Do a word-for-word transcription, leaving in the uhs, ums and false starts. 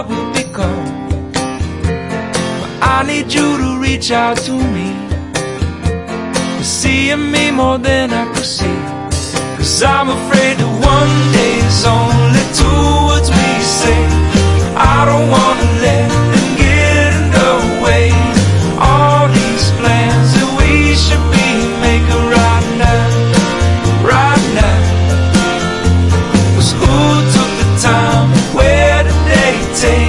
will become. But I need you to reach out to me, seeing me more than I could see. Cause I'm afraid that one day is only too